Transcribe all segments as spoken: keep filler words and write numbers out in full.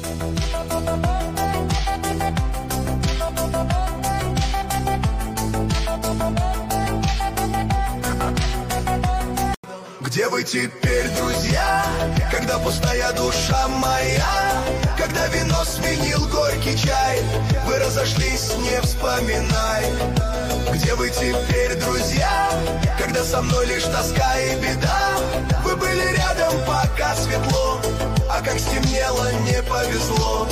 Где вы теперь, друзья, когда пустая душа моя, когда вино сменил горький чай, вы разошлись, не вспоминай. Где вы теперь, друзья, когда со мной лишь тоска и беда, вы были рядом, пока светло, а как стемнело, не повезло.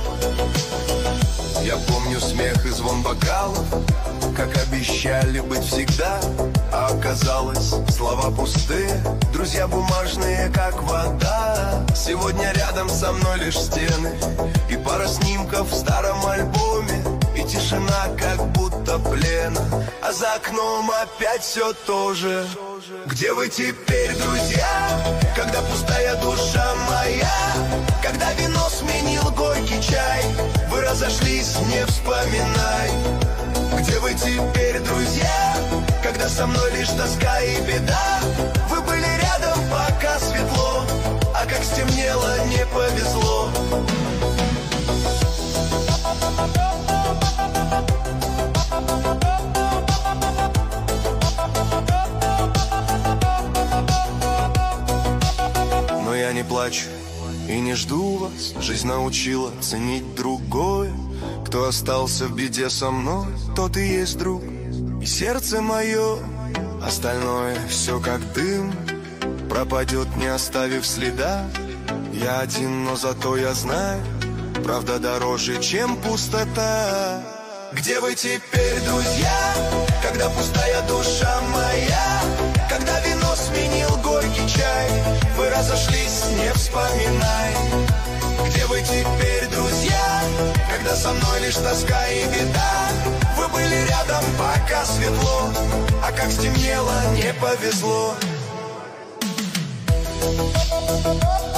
Я помню смех и звон бокалов, как обещали быть всегда, а оказалось, слова пустые, друзья бумажные, как вода. Сегодня рядом со мной лишь стены и пара снимков в старом альбоме, и тишина, как будто плена, а за окном опять все то же. Где вы теперь, друзья, когда пустая душа моя, когда вино сменил горький чай, вы разошлись, не вспоминай. Где вы теперь, друзья, когда со мной лишь тоска и беда, вы были рядом, пока светло, а как стемнело, не повезло. Но я не плачу и не жду вас, жизнь научила ценить другое. Кто остался в беде со мной, тот и есть друг, и сердце мое, остальное все как дым, пропадет, не оставив следа. Я один, но зато я знаю, правда дороже, чем пустота. Где вы теперь, друзья, когда пустая душа моя, когда вино сменил горький чай, вы разошлись, не вспоминай. Где вы теперь, друзья, когда со мной лишь тоска и беда, вы были рядом, пока светло, а как стемнело, не повезло.